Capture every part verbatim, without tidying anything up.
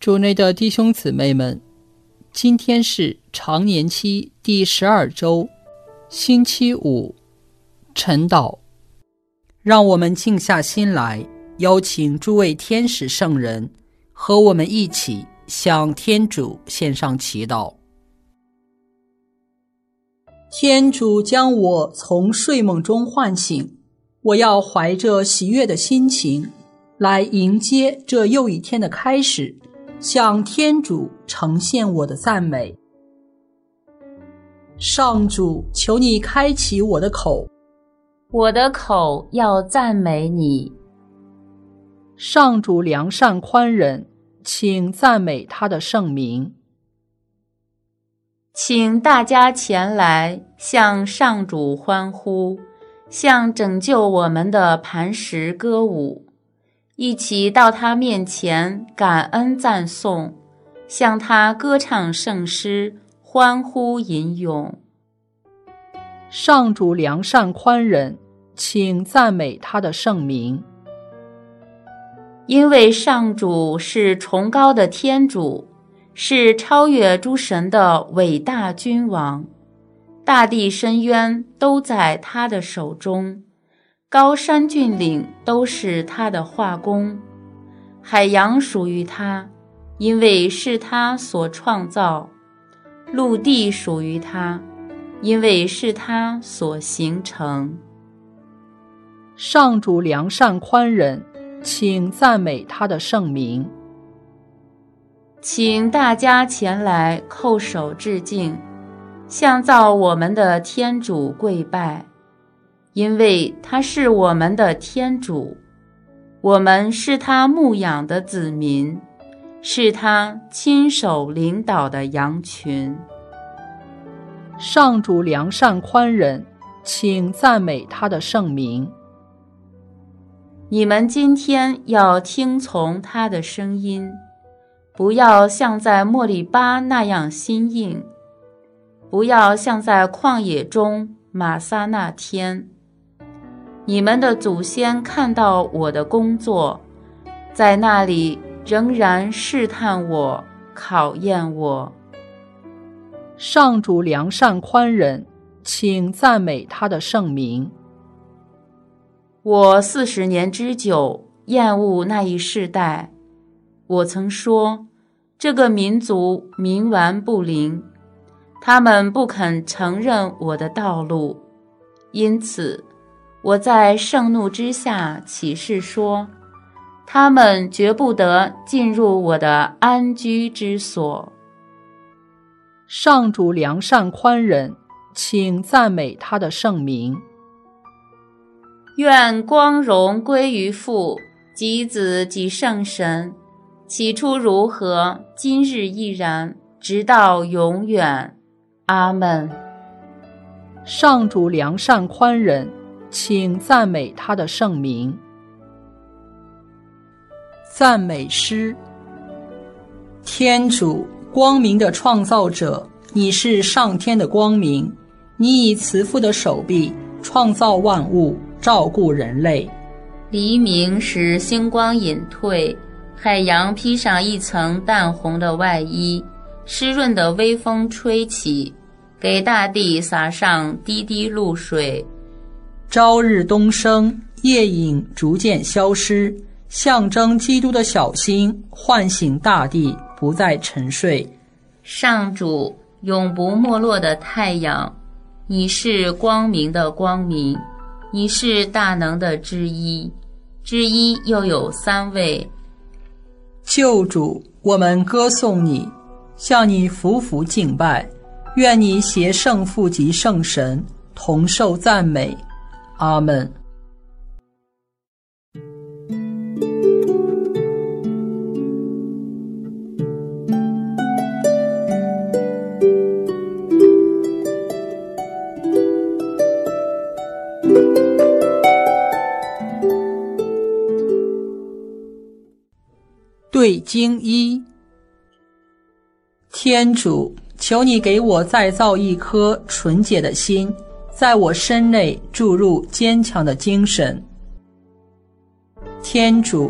主内的弟兄姊妹们，今天是常年期第十二周，星期五，晨祷。让我们静下心来，邀请诸位天使圣人和我们一起向天主献上祈祷。天主将我从睡梦中唤醒，我要怀着喜悦的心情来迎接这又一天的开始，向天主呈现我的赞美。上主，求你开启我的口， 我的口要赞美你。 上主良善宽仁，请赞美他的圣名。 请大家前来向上主欢呼，向拯救我们的磐石歌舞，一起到他面前感恩赞颂，向他歌唱圣诗，欢呼吟咏。 上主良善宽仁，请赞美他的圣名。 因为上主是崇高的天主，是超越诸神的伟大君王，大地深渊都在他的手中，高山峻岭都是他的画工，海洋属于他，因为是他所创造；陆地属于他，因为是他所形成。 上主良善宽仁，请赞美他的圣名。 请大家前来叩首致敬，向造我们的天主跪拜，因为他是我们的天主，我们是他牧养的子民，是他亲手领导的羊群。 上主良善宽仁，请赞美他的圣名。 你们今天要听从他的声音，不要像在莫利巴那样心硬，不要像在旷野中玛撒那天。你们的祖先看到我的工作，在那里仍然试探我，考验我。 上主良善宽仁，请赞美他的圣名。 我四十年之久厌恶那一世代，我曾说，这个民族冥顽不灵，他们不肯承认我的道路，因此我在盛怒之下起誓说，他们绝不得进入我的安居之所。 上主良善宽仁，请赞美他的圣名。 愿光荣归于父及子及圣神，起初如何，今日亦然，直到永远。阿们。 上主良善宽仁，请赞美他的圣名。赞美诗。天主，光明的创造者，你是上天的光明，你以慈父的手臂创造万物，照顾人类。 黎明使星光隐退，海洋披上一层淡红的外衣，湿润的微风吹起，给大地洒上滴滴露水。 朝日东升，夜影逐渐消失，象征基督的小星唤醒大地，不再沉睡。 上主，永不没落的太阳，你是光明的光明，你是大能的之一，之一又有三位。 救主，我们歌颂你，向你匍匐敬拜，愿你携圣父及圣神同受赞美。阿们。对经一。天主，求你给我再造一颗纯洁的心，在我身内注入坚强的精神。天主，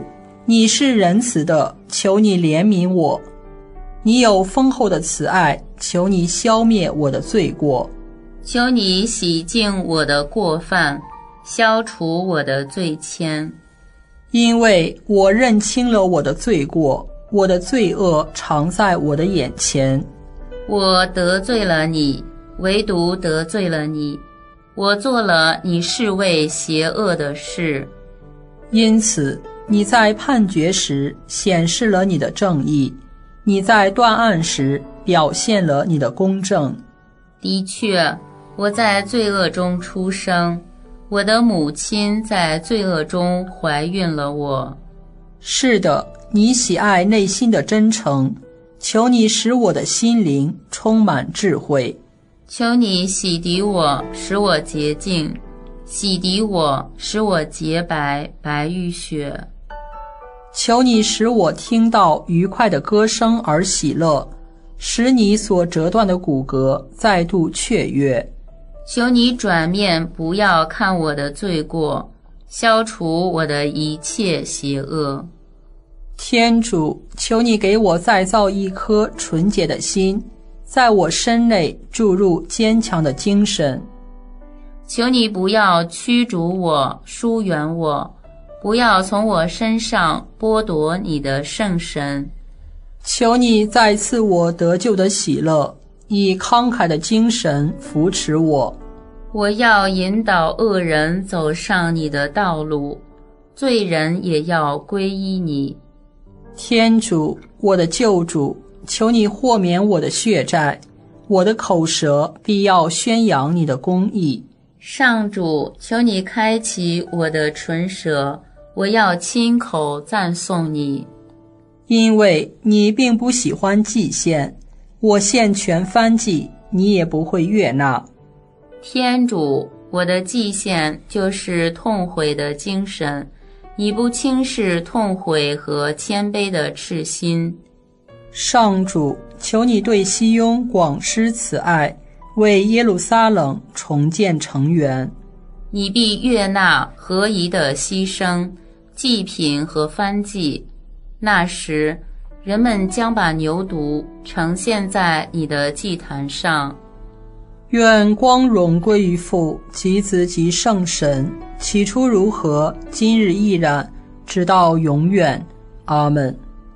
你是仁慈的，求你怜悯我；你有丰厚的慈爱，求你消灭我的罪过。 求你洗净我的过犯，消除我的罪愆。 因为我认清了我的罪过，我的罪恶常在我的眼前。 我得罪了你，唯独得罪了你，我做了你视为邪恶的事。 因此你在判决时显示了你的正义，你在断案时表现了你的公正。 的确，我在罪恶中出生，我的母亲在罪恶中怀孕了我。 是的，你喜爱内心的真诚，求你使我的心灵充满智慧。 求你洗涤我，使我洁净，洗涤我，使我洁白，白玉雪。 求你使我听到愉快的歌声而喜乐，使你所折断的骨骼再度雀跃。 求你转面，不要看我的罪过，消除我的一切邪恶。 天主，求你给我再造一颗纯洁的心，在我身内注入坚强的精神。 求你不要驱逐我，疏远我，不要从我身上剥夺你的圣神。 求你再赐我得救的喜乐，以慷慨的精神扶持我。 我要引导恶人走上你的道路，罪人也要皈依你。 天主，我的救主，求你豁免我的血债，我的口舌必要宣扬你的公义。 上主，求你开启我的唇舌，我要亲口赞颂你。 因为你并不喜欢祭献，我献全燔祭，你也不会悦纳。 天主，我的祭献就是痛悔的精神，你不轻视痛悔和谦卑的赤心。 上主，求你对西雍广施慈爱，为耶路撒冷重建城垣。 你必悦纳合宜的牺牲、祭品和燔祭。那时，人们将把牛犊呈现在你的祭坛上。 愿光荣归于父及子及圣神，起初如何，今日亦然，直到永远。阿们。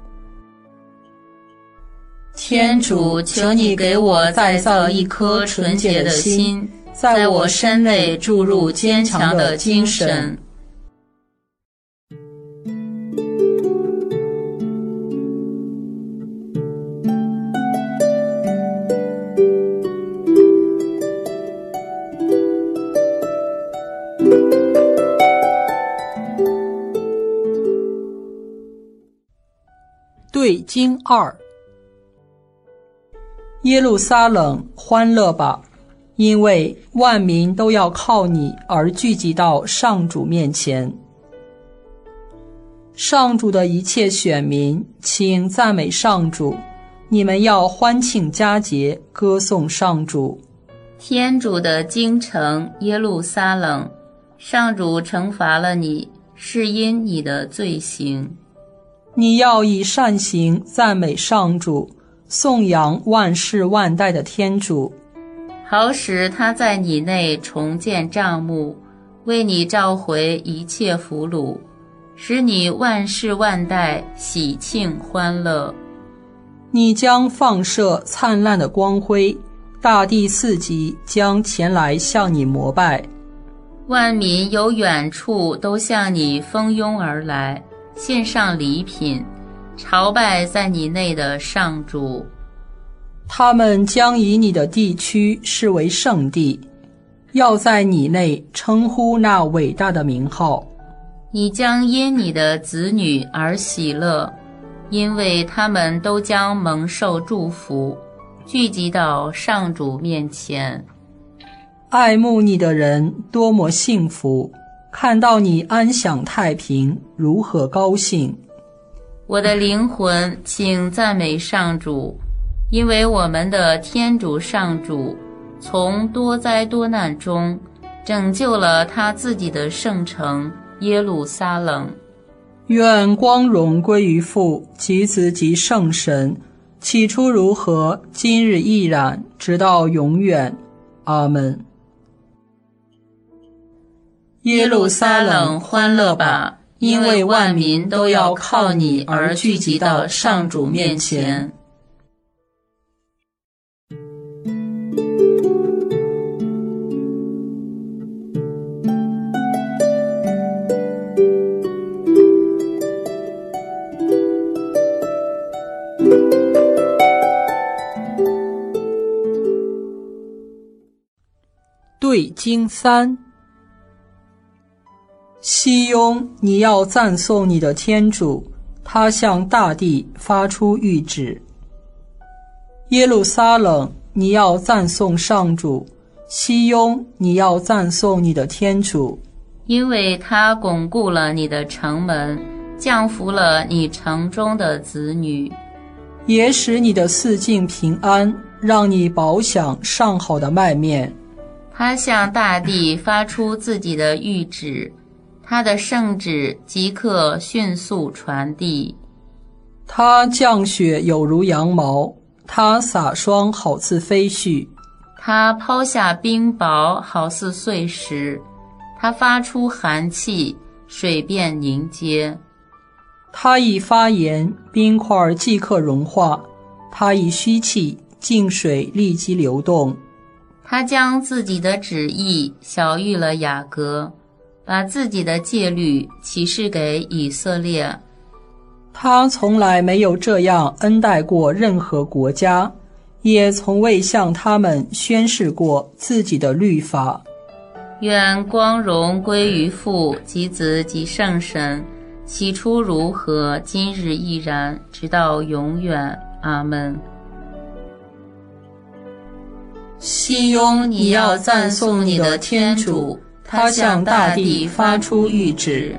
天主，求你给我再造一颗纯洁的心，在我身内注入坚强的精神。 对经二。耶路撒冷，欢乐吧，因为万民都要靠你而聚集到上主面前。上主的一切选民，请赞美上主，你们要欢庆佳节，歌颂上主。 天主的京城耶路撒冷，上主惩罚了你，是因你的罪行。 你要以善行赞美上主，颂扬万世万代的天主， 好使他在你内重建帐幕，为你召回一切俘虏，使你万世万代喜庆欢乐。 你将放射灿烂的光辉，大地四极将前来向你膜拜。 万民由远处都向你蜂拥而来，献上礼品，朝拜在你内的上主。 他们将以你的地区视为圣地，要在你内称呼那伟大的名号。 你将因你的子女而喜乐，因为他们都将蒙受祝福，聚集到上主面前。 爱慕你的人多么幸福，看到你安享太平，如何高兴。 我的灵魂，请赞美上主，因为我们的天主上主从多灾多难中拯救了他自己的圣城耶路撒冷。 愿光荣归于父及子及圣神，起初如何，今日亦然，直到永远。阿们。耶路撒冷欢乐吧，因为万民都要靠你而聚集到上主面前。对经三。西雍，你要赞颂你的天主，他向大地发出谕旨。耶路撒冷，你要赞颂上主，西雍，你要赞颂你的天主， 因为他巩固了你的城门，降服了你城中的子女， 也使你的四境平安，让你饱享上好的麦面。 他向大地发出自己的谕旨，他的圣旨即刻迅速传递。 他降雪有如羊毛，他洒霜好似飞絮， 他抛下冰雹好似碎石，他发出寒气，水便凝结。 他一发言，冰块即刻融化，他一吸气，静水立即流动。 他将自己的旨意晓谕了雅各，把自己的戒律启示给以色列。 他从来没有这样恩待过任何国家，也从未向他们宣示过自己的律法。 愿光荣归于父及子及圣神，起初如何，今日亦然，直到永远。阿们。 西雍，你要赞颂你的天主，他向大地发出谕旨。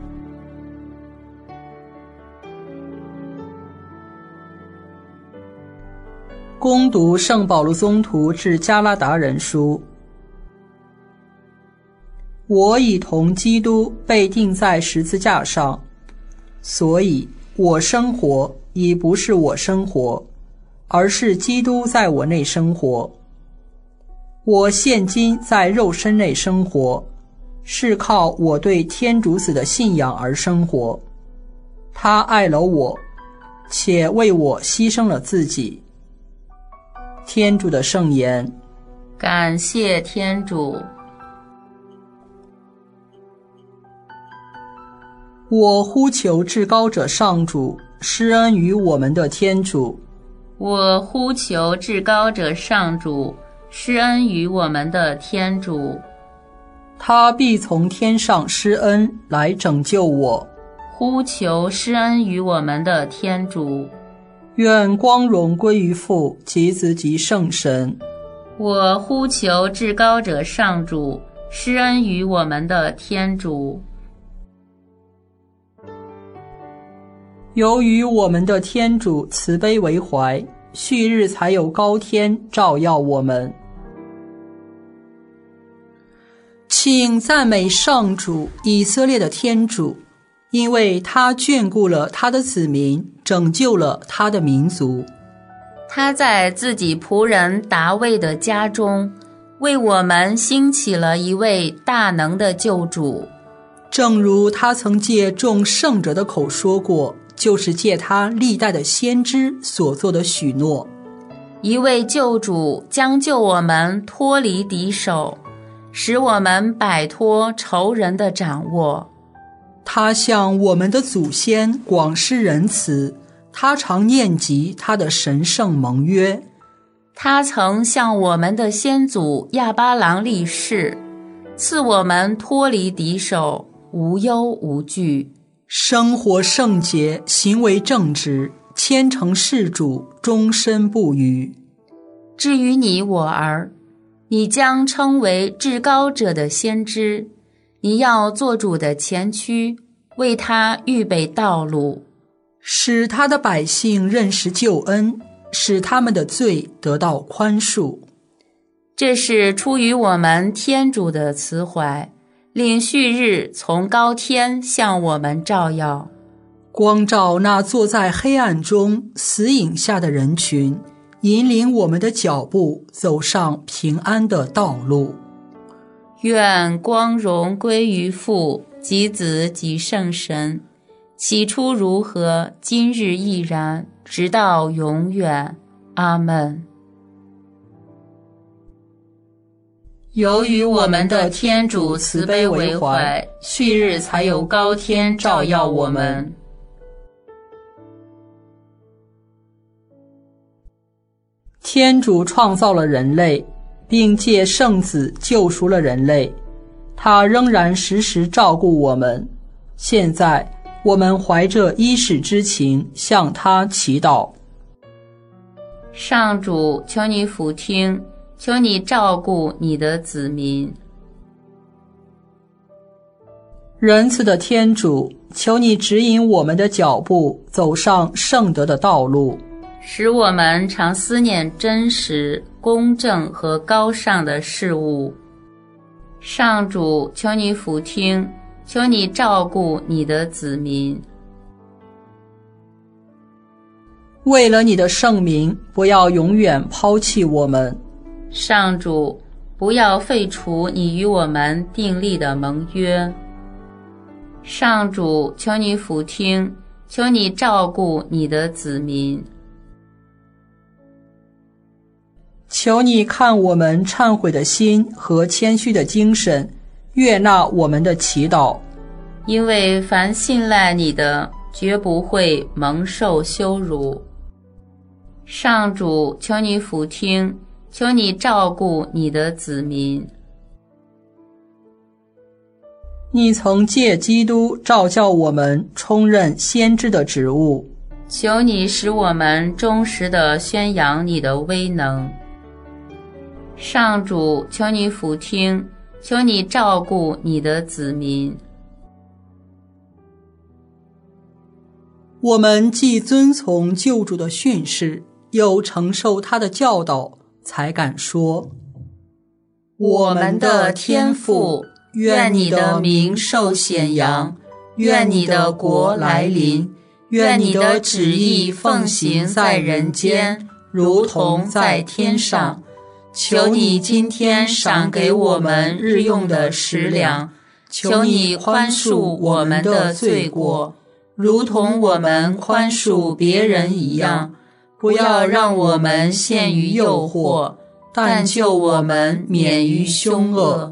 恭读圣保禄宗徒致加拉达人书。我已同基督被钉在十字架上，所以我生活已不是我生活，而是基督在我内生活。我现今在肉身内生活，是靠我对天主子的信仰而生活。他爱了我，且为我牺牲了自己。天主的圣言。 感谢天主。 我呼求至高者上主，施恩于我们的天主。 我呼求至高者上主，施恩于我们的天主。 他必从天上施恩来拯救我。 呼求施恩于我们的天主。 愿光荣归于父及子及圣神。 我呼求至高者上主，施恩于我们的天主。 由于我们的天主慈悲为怀，旭日才有高天照耀我们。请赞美上主，以色列的天主，因为他眷顾了他的子民，拯救了他的民族。 他在自己仆人达味的家中，为我们兴起了一位大能的救主。 正如他曾借众圣者的口说过，就是借他历代的先知所做的许诺。 一位救主将救我们脱离敌手，使我们摆脱仇人的掌握。 他向我们的祖先广施仁慈，他常念及他的神圣盟约。 他曾向我们的先祖亚巴郎立誓，赐我们脱离敌手，无忧无惧， 生活圣洁，行为正直，虔诚事主，终身不渝。 至于你我儿，你将称为至高者的先知，你要做主的前驱，为他预备道路， 使他的百姓认识救恩，使他们的罪得到宽恕。 这是出于我们天主的慈怀，令旭日从高天向我们照耀。 光照那坐在黑暗中死影下的人群，引领我们的脚步走上平安的道路。 愿光荣归于父及子及圣神，起初如何，今日亦然，直到永远。阿们。由于我们的天主慈悲为怀，旭日才有高天照耀我们。 天主创造了人类，并借圣子救赎了人类，他仍然时时照顾我们。现在我们怀着依始之情向他祈祷。 上主，求你俯听，求你照顾你的子民。 仁慈的天主，求你指引我们的脚步，走上圣德的道路， 使我们常思念真实、公正和高尚的事物。上主，求你俯听，求你照顾你的子民。 为了你的圣名，不要永远抛弃我们。 上主，不要废除你与我们订立的盟约。上主，求你俯听，求你照顾你的子民。 求你看我们忏悔的心和谦虚的精神，悦纳我们的祈祷。 因为凡信赖你的，绝不会蒙受羞辱。上主，求你俯听，求你照顾你的子民。 你曾借基督召叫我们充任先知的职务， 求你使我们忠实地宣扬你的威能。上主，求你俯听，求你照顾你的子民。 我们既遵从救主的训示，又承受他的教导，才敢说： 我们的天父，愿你的名受显扬，愿你的国来临，愿你的旨意奉行在人间，如同在天上。求你今天赏给我们日用的食粮，求你宽恕我们的罪过，如同我们宽恕别人一样。不要让我们陷于诱惑，但救我们免于凶恶。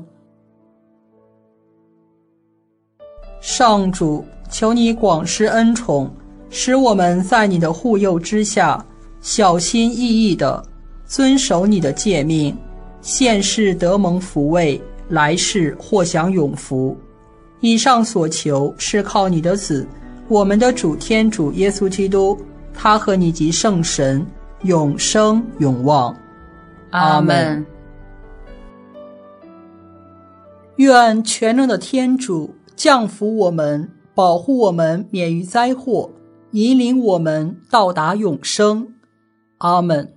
上主，求你广施恩宠，使我们在你的护佑之下，小心翼翼地遵守你的诫命，现世得蒙福慰，来世获享永福。以上所求是靠你的子，我们的主天主耶稣基督，他和你及圣神永生永望。 阿们。 愿全能的天主降福我们，保护我们免于灾祸，引领我们到达永生。阿们。